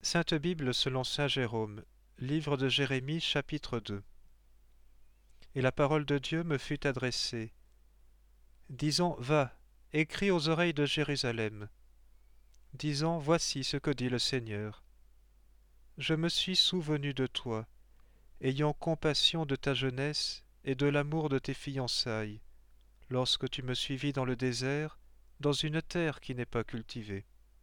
Sainte Bible selon saint Jérôme, livre de Jérémie, chapitre 2. Et la parole de Dieu me fut adressée, disant, Va, écris aux oreilles de Jérusalem, disant, Voici ce que dit le Seigneur. Je me suis souvenu de toi, ayant compassion de ta jeunesse et de l'amour de tes fiançailles, lorsque tu me suivis dans le désert, dans une terre qui n'est pas cultivée.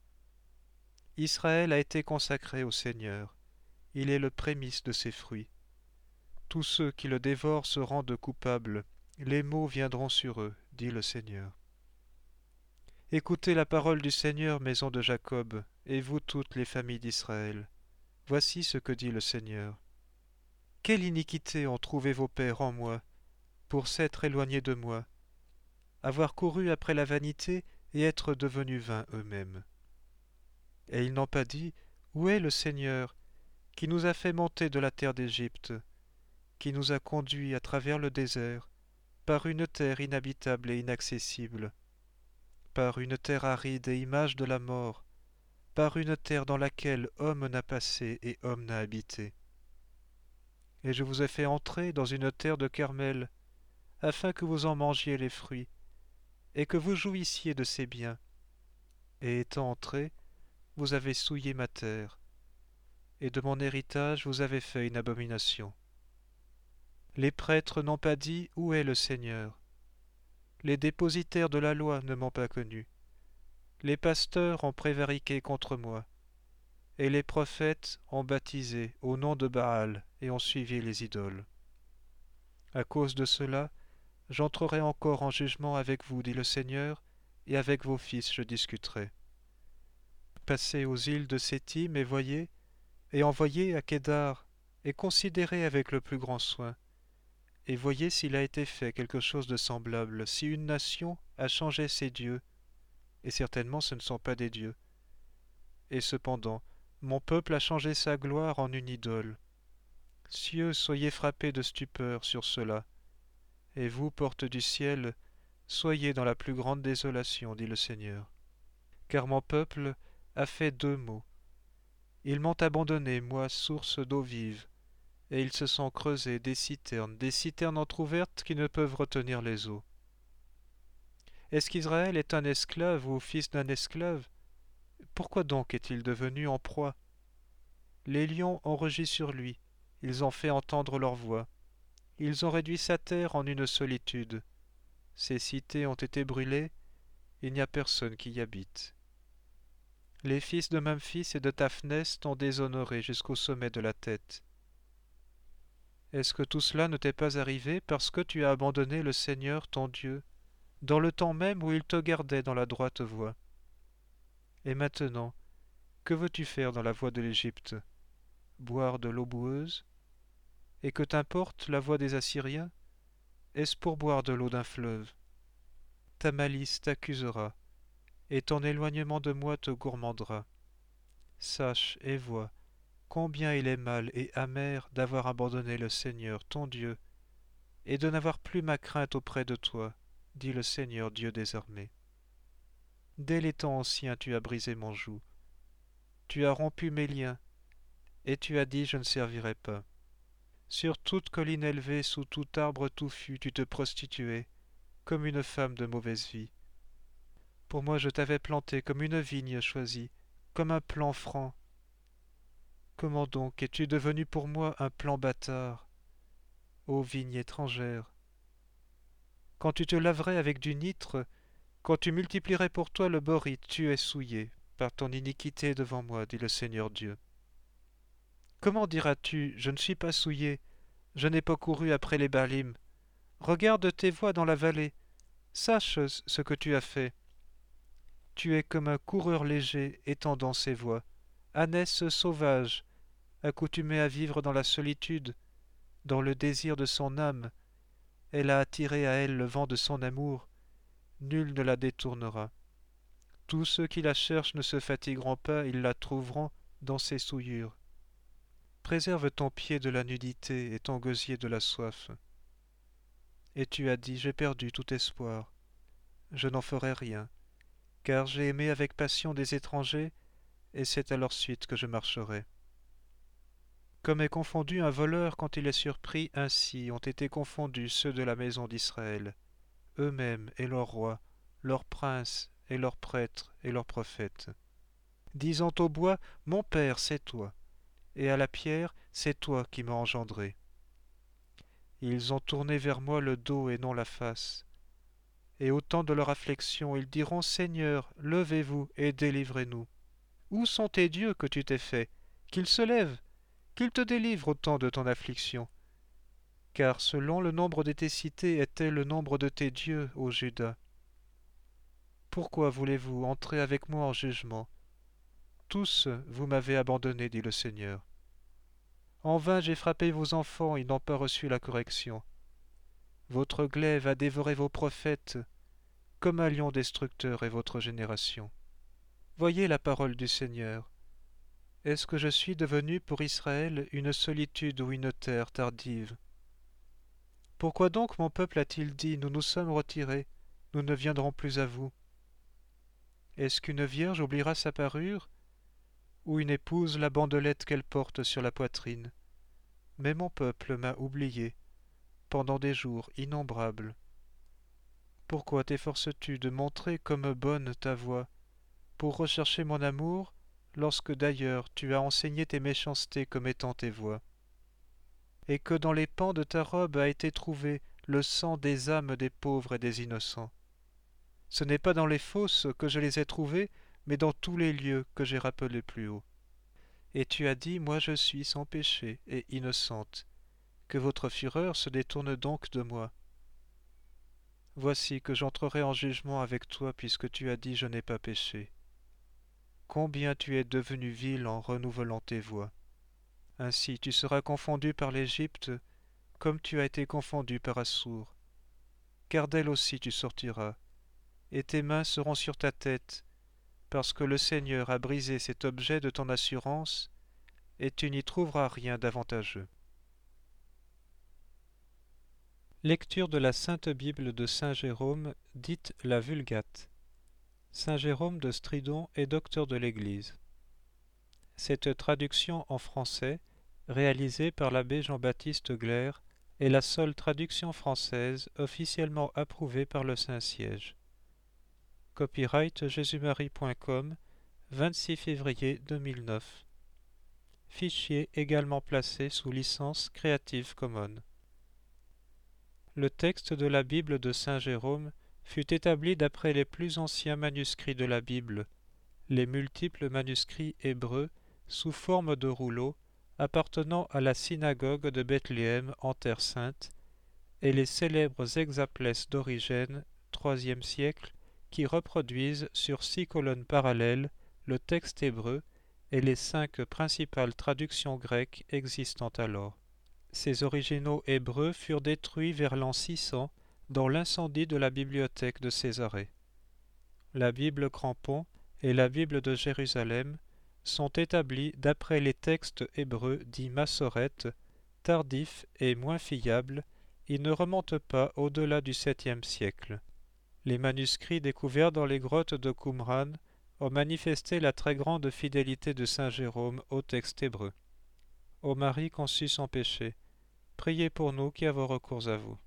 Israël a été consacré au Seigneur, il est le prémice de ses fruits. Tous ceux qui le dévorent se rendent coupables, les maux viendront sur eux, dit le Seigneur. Écoutez la parole du Seigneur, maison de Jacob, et vous toutes les familles d'Israël. Voici ce que dit le Seigneur. Quelle iniquité ont trouvé vos pères en moi, pour s'être éloignés de moi, avoir couru après la vanité et être devenus vains eux-mêmes. Et ils n'ont pas dit, Où est le Seigneur, qui nous a fait monter de la terre d'Égypte, qui nous a conduits à travers le désert, par une terre inhabitable et inaccessible, par une terre aride et image de la mort, par une terre dans laquelle homme n'a passé et homme n'a habité. Et je vous ai fait entrer dans une terre de Carmel, afin que vous en mangiez les fruits, et que vous jouissiez de ses biens. Et étant entrés, vous avez souillé ma terre, et de mon héritage vous avez fait une abomination. Les prêtres n'ont pas dit, Où est le Seigneur? Les dépositaires de la loi ne m'ont pas connu. Les pasteurs ont prévariqué contre moi, et les prophètes ont baptisé au nom de Baal et ont suivi les idoles. À cause de cela, j'entrerai encore en jugement avec vous, dit le Seigneur, et avec vos fils je discuterai. Passez aux îles de Sétim et voyez, et envoyez à Kédar, et considérez avec le plus grand soin, et voyez s'il a été fait quelque chose de semblable, si une nation a changé ses dieux, et certainement ce ne sont pas des dieux. Et cependant, mon peuple a changé sa gloire en une idole. Cieux, soyez frappés de stupeur sur cela, et vous, portes du ciel, soyez dans la plus grande désolation, dit le Seigneur. Car mon peuple a fait deux maux. Ils m'ont abandonné, moi, source d'eau vive, et ils se sont creusés des citernes entr'ouvertes qui ne peuvent retenir les eaux. Est-ce qu'Israël est un esclave ou fils d'un esclave? Pourquoi donc est-il devenu en proie? Les lions ont rugi sur lui, ils ont fait entendre leur voix. Ils ont réduit sa terre en une solitude. Ses cités ont été brûlées, il n'y a personne qui y habite. Les fils de Memphis et de Taphnès t'ont déshonoré jusqu'au sommet de la tête. Est-ce que tout cela ne t'est pas arrivé parce que tu as abandonné le Seigneur ton Dieu, dans le temps même où il te gardait dans la droite voie? Et maintenant, que veux-tu faire dans la voie de l'Égypte? Boire de l'eau boueuse? Et que t'importe la voie des Assyriens? Est-ce pour boire de l'eau d'un fleuve? Ta malice t'accusera, et ton éloignement de moi te gourmandera. Sache et vois combien il est mal et amer d'avoir abandonné le Seigneur ton Dieu, et de n'avoir plus ma crainte auprès de toi, dit le Seigneur Dieu des armées. Dès les temps anciens tu as brisé mon joug, tu as rompu mes liens, et tu as dit je ne servirai pas. Sur toute colline élevée, sous tout arbre touffu, tu te prostituais, comme une femme de mauvaise vie. Pour moi je t'avais planté comme une vigne choisie, comme un plant franc. Comment donc es-tu devenu pour moi un plant bâtard, ô vigne étrangère? Quand tu te laverais avec du nitre, quand tu multiplierais pour toi le borite, tu es souillé par ton iniquité devant moi, dit le Seigneur Dieu. Comment diras-tu, je ne suis pas souillé, je n'ai pas couru après les Baalim? Regarde tes voies dans la vallée, sache ce que tu as fait. Tu es comme un coureur léger étendant ses voies, ânesse sauvage, accoutumée à vivre dans la solitude, dans le désir de son âme. Elle a attiré à elle le vent de son amour, nul ne la détournera. Tous ceux qui la cherchent ne se fatigueront pas, ils la trouveront dans ses souillures. Préserve ton pied de la nudité et ton gosier de la soif. Et tu as dit, j'ai perdu tout espoir. Je n'en ferai rien, car j'ai aimé avec passion des étrangers, et c'est à leur suite que je marcherai. Comme est confondu un voleur quand il est surpris, ainsi ont été confondus ceux de la maison d'Israël, eux-mêmes et leurs rois, leurs princes et leurs prêtres et leurs prophètes. Disant au bois, mon père, c'est toi, et à la pierre, c'est toi qui m'as engendré. Ils ont tourné vers moi le dos et non la face. Et au temps de leur affliction, ils diront, Seigneur, levez-vous et délivrez-nous. Où sont tes dieux que tu t'es fait? Qu'ils se lèvent, qu'ils te délivrent au temps de ton affliction. Car selon le nombre de tes cités était le nombre de tes dieux, ô Juda. Pourquoi voulez-vous entrer avec moi en jugement? Tous vous m'avez abandonné, dit le Seigneur. En vain j'ai frappé vos enfants, ils n'ont pas reçu la correction. Votre glaive a dévoré vos prophètes, comme un lion destructeur est votre génération. Voyez la parole du Seigneur. Est-ce que je suis devenu pour Israël une solitude ou une terre tardive? Pourquoi donc mon peuple a-t-il dit, nous nous sommes retirés, nous ne viendrons plus à vous? Est-ce qu'une vierge oubliera sa parure, ou une épouse la bandelette qu'elle porte sur la poitrine? Mais mon peuple m'a oublié, pendant des jours innombrables. Pourquoi t'efforces-tu de montrer comme bonne ta voie, pour rechercher mon amour, lorsque d'ailleurs tu as enseigné tes méchancetés comme étant tes voies, et que dans les pans de ta robe a été trouvé le sang des âmes des pauvres et des innocents? Ce n'est pas dans les fosses que je les ai trouvés, mais dans tous les lieux que j'ai rappelés plus haut. Et tu as dit, moi je suis sans péché et innocente, que votre fureur se détourne donc de moi. Voici que j'entrerai en jugement avec toi, puisque tu as dit, je n'ai pas péché. Combien tu es devenu vil en renouvelant tes voies. Ainsi tu seras confondu par l'Égypte, comme tu as été confondu par Assour. Car d'elle aussi tu sortiras, et tes mains seront sur ta tête, parce que le Seigneur a brisé cet objet de ton assurance, et tu n'y trouveras rien d'avantageux. Lecture de la Sainte Bible de Saint Jérôme, dite la Vulgate. Saint Jérôme de Stridon est docteur de l'Église. Cette traduction en français, réalisée par l'abbé Jean-Baptiste Glaire, est la seule traduction française officiellement approuvée par le Saint-Siège. Copyright jésus-marie.com, 26 février 2009. Fichier également placé sous licence Creative Commons. Le texte de la Bible de Saint Jérôme fut établi d'après les plus anciens manuscrits de la Bible, les multiples manuscrits hébreux sous forme de rouleaux appartenant à la synagogue de Bethléem en Terre Sainte, et les célèbres hexaplès d'Origène, IIIe siècle, qui reproduisent sur 6 colonnes parallèles le texte hébreu et les 5 principales traductions grecques existant alors. Ces originaux hébreux furent détruits vers l'an 600 dans l'incendie de la bibliothèque de Césarée. La Bible Crampon et la Bible de Jérusalem sont établis d'après les textes hébreux dits massorètes, tardifs et moins fiables. Ils ne remontent pas au-delà du 7e siècle. Les manuscrits découverts dans les grottes de Qumran ont manifesté la très grande fidélité de saint Jérôme au texte hébreu. Ô Marie conçue sans péché, priez pour nous qui avons recours à vous.